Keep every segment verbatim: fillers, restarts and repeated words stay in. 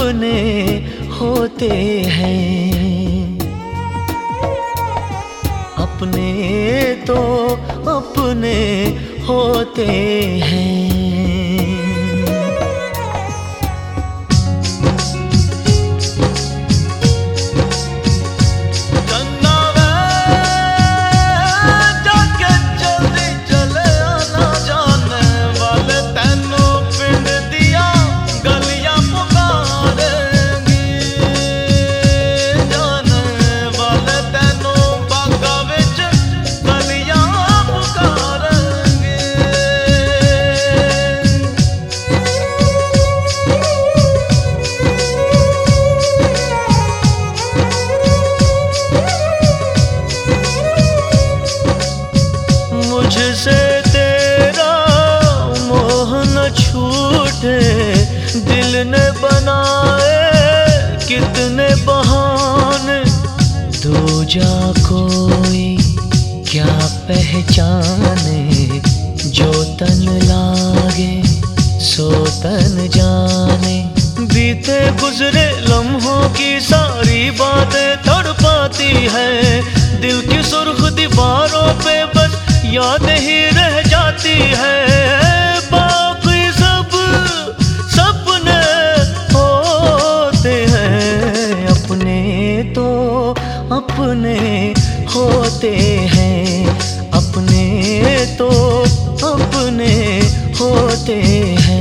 अपने होते हैं, अपने तो अपने होते हैं। मुझसे तेरा मोह न छूटे, दिल ने बनाए कितने बहाने, दूजा कोई क्या पहचाने, जो तन लागे सो तन जाने। बीते गुजरे लम्हों की सारी बातें तड़पाती है, दिल की सुर्ख दीवारों पे बस याद ही रह जाती है। बाकी सब सपने होते हैं, अपने तो अपने होते हैं, अपने तो अपने होते हैं।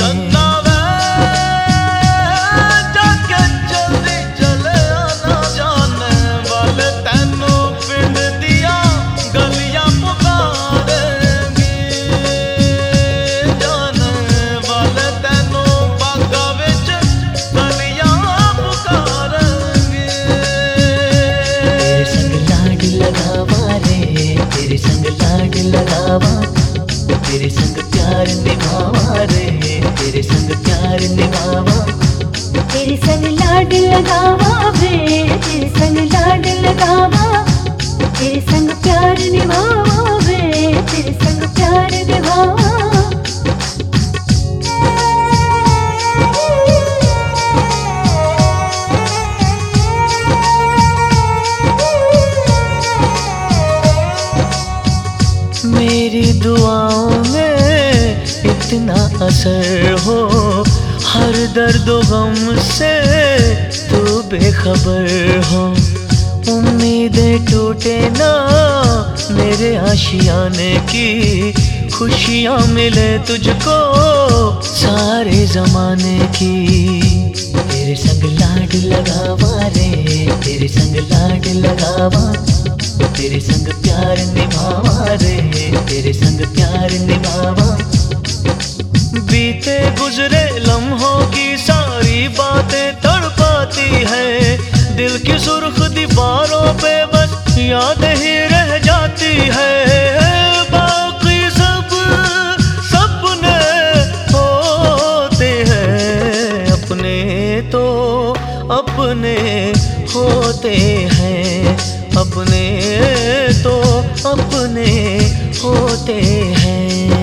तेरे संग लाड लगावा, तेरे संग प्यार निभावा रे, तेरे संग प्यार निभावा, तेरे संग लाड लगावा वे, तेरे संग लाड लगावा, तेरे संग प्यार निभावा वे, तेरे संग प्यार निभावा। मेरी दुआओं में इतना असर हो, हर दर्द गम से तू बेखबर हो। उम्मीदें टूटे ना मेरे आशियाने की, खुशियाँ मिले तुझको सारे जमाने की। तेरे संग लाड लगावा रे, तेरे संग लाड लगावा, तेरे संग प्यार निभावा रे, तेरे संग प्यार निभावा। बीते गुजरे लम्हों की सारी बातें तड़पाती है, दिल की सुर्ख दीवारों पे बस याद ही रह जाती है। बाकी सब सपने होते हैं, अपने तो अपने होते हैं, अपने तो अपने होते हैं।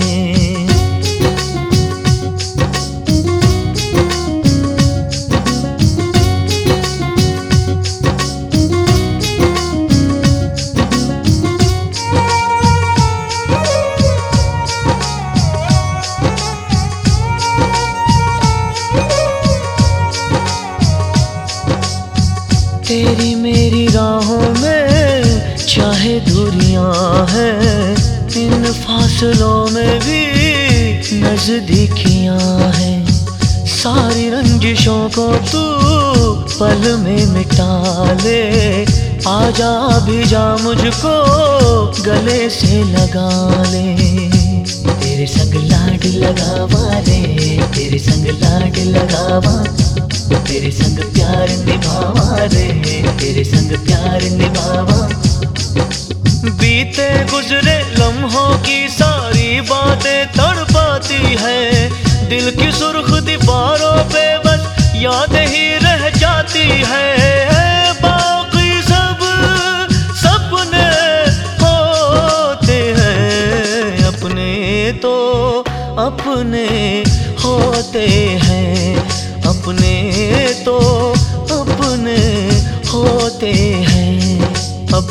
तेरी मेरी राहों में चाहे दूरियां हैं, इन फासलों में भी नजदीकियां हैं। सारी रंजिशों को तू पल में मिटा ले, आजा भी जा मुझको गले से लगा ले। तेरे संग लाड लगावा रे, तेरे संग लाड लगावा, तेरे संग प्यार निभावा रे, तेरे संग प्यार निभावा। बीते गुजरे लम्हों की सारी बातें तड़पाती है, दिल की सुर्ख दीवारों पे बस याद ही रह जाती है। बाकी सब सपने होते हैं, अपने तो अपने होते हैं, अपने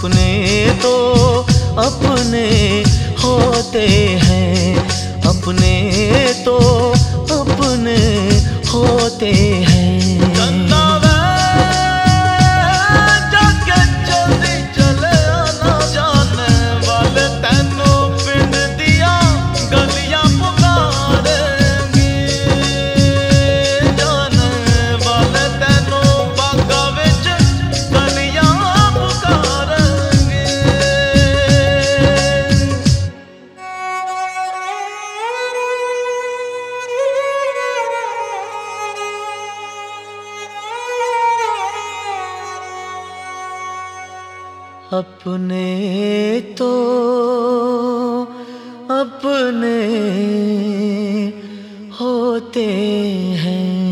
अपने तो अपने होते हैं, अपने तो अपने होते हैं। अपने तो अपने होते हैं।